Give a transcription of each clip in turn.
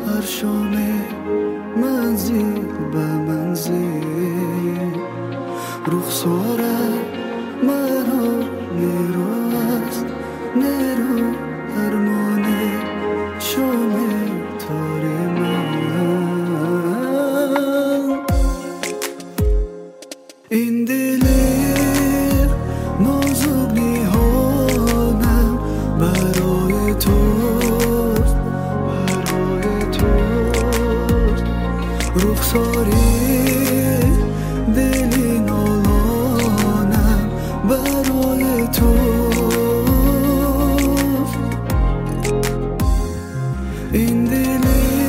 هر شامه منزل به منزل رخساره مرا نیرو است نیرو ارمانه شامه تار من این دل نازک نیهانم برای توست رخساری دلی نالانم برای توست این دل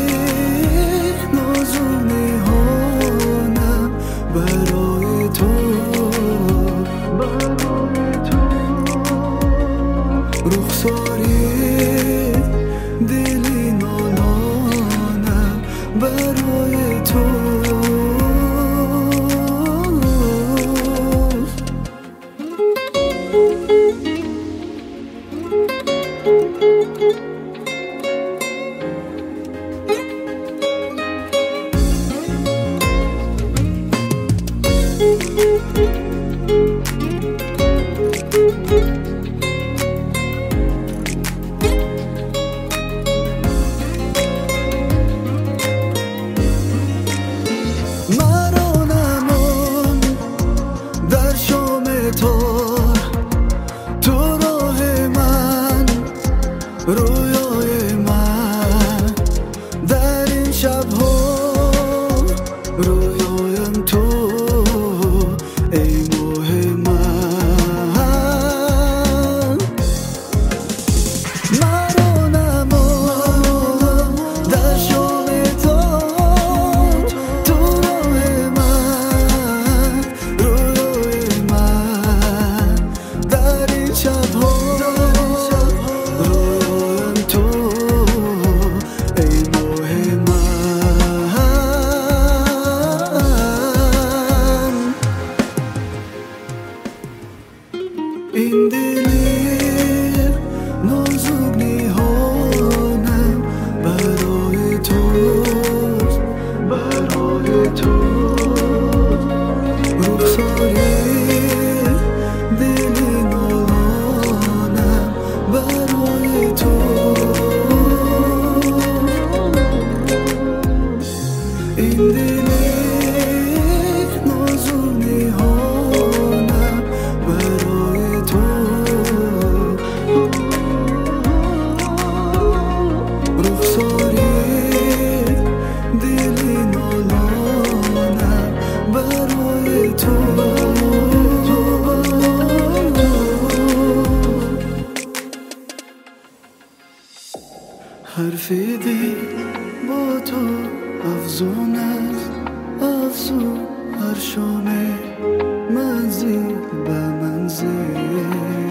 نازک نیهانم برای تو رخساری دلی نالانم برای تو رویای من در این شب‌ها رویایم تو ای ماه من مرا نمان در شام تو تو راه من رویای من در این شب‌ها این دل نازک نیهانم برای توست رخساری دلی نالانم برای تو این دل نازک نیهانم برای رخساری دلی نالانم برای تو حرف دل با تو افزون است افزون هر شامه منزل به منزل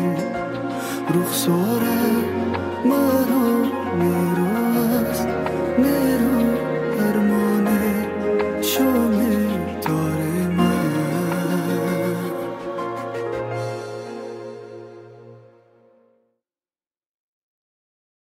رخساره مرا نیرو است نیرو ارمانه شامه